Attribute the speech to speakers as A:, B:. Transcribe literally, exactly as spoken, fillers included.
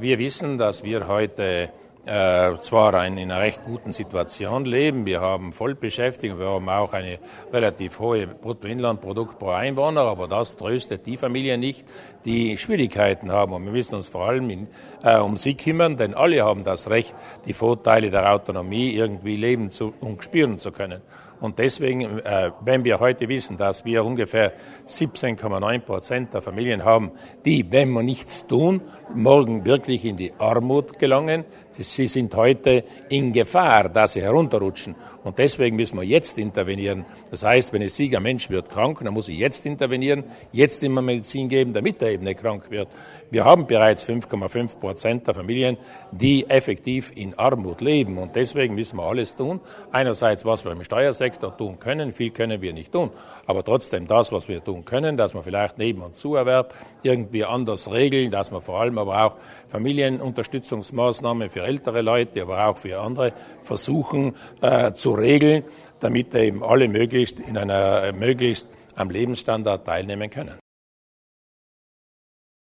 A: wir wissen, dass wir heute äh, zwar in einer recht guten Situation leben, wir haben Vollbeschäftigung, wir haben auch eine relativ hohe Bruttoinlandprodukt pro Einwohner, aber das tröstet die Familien nicht, die Schwierigkeiten haben. Und wir müssen uns vor allem in, äh, um sie kümmern, denn alle haben das Recht, die Vorteile der Autonomie irgendwie leben zu, und spüren zu können. Und deswegen, äh, wenn wir heute wissen, dass wir ungefähr siebzehn Komma neun Prozent der Familien haben, die, wenn wir nichts tun, morgen wirklich in die Armut gelangen, sie sind heute in Gefahr, dass sie herunterrutschen. Und deswegen müssen wir jetzt intervenieren. Das heißt, wenn es sieht, ein Mensch wird krank, dann muss ich jetzt intervenieren, jetzt immer Medizin geben, damit er eben nicht krank wird. Wir haben bereits fünf Komma fünf Prozent der Familien, die effektiv in Armut leben. Und deswegen müssen wir alles tun. Einerseits, was wir im Steuersektor tun können, viel können wir nicht tun. Aber trotzdem das, was wir tun können, dass wir vielleicht Neben- und Zuerwerb irgendwie anders regeln, dass wir vor allem aber auch Familienunterstützungsmaßnahmen für ältere Leute, aber auch für andere versuchen äh, zu regeln, damit eben alle möglichst in einer möglichst am Lebensstandard teilnehmen können.